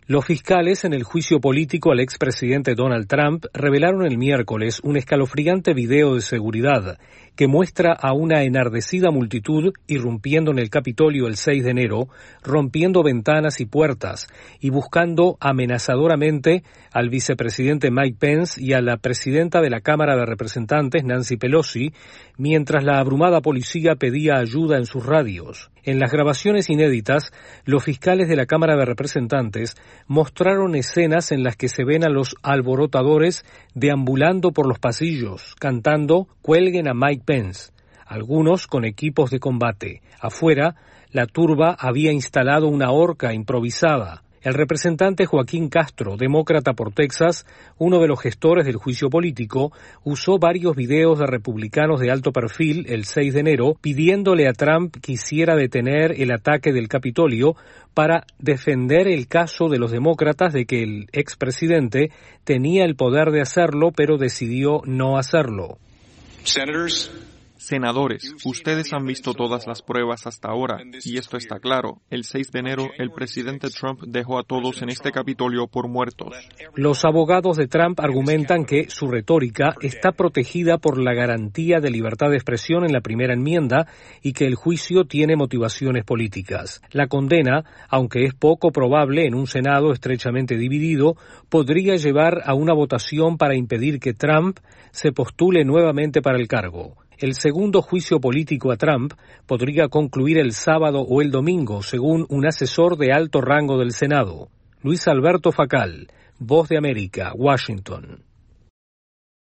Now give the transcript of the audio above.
Los fiscales en el juicio político al expresidente Donald Trump revelaron el miércoles un escalofriante video de seguridad que muestra a una enardecida multitud irrumpiendo en el Capitolio el 6 de enero, rompiendo ventanas y puertas y buscando amenazadoramente al vicepresidente Mike Pence y a la presidenta de la Cámara de Representantes, Nancy Pelosi, mientras la abrumada policía pedía ayuda en sus radios. En las grabaciones inéditas, los fiscales de la Cámara de Representantes mostraron escenas en las que se ven a los alborotadores deambulando por los pasillos, cantando "Cuelguen a Mike Pence", algunos con equipos de combate. Afuera, la turba había instalado una horca improvisada. El representante Joaquín Castro, demócrata por Texas, uno de los gestores del juicio político, usó varios videos de republicanos de alto perfil el 6 de enero pidiéndole a Trump que hiciera detener el ataque del Capitolio para defender el caso de los demócratas de que el expresidente tenía el poder de hacerlo, pero decidió no hacerlo. Senadores, ustedes han visto todas las pruebas hasta ahora, y esto está claro. El 6 de enero, el presidente Trump dejó a todos en este Capitolio por muertos. Los abogados de Trump argumentan que su retórica está protegida por la garantía de libertad de expresión en la primera enmienda y que el juicio tiene motivaciones políticas. La condena, aunque es poco probable en un Senado estrechamente dividido, podría llevar a una votación para impedir que Trump se postule nuevamente para el cargo. El segundo juicio político a Trump podría concluir el sábado o el domingo, según un asesor de alto rango del Senado. Luis Alberto Facal, Voz de América, Washington.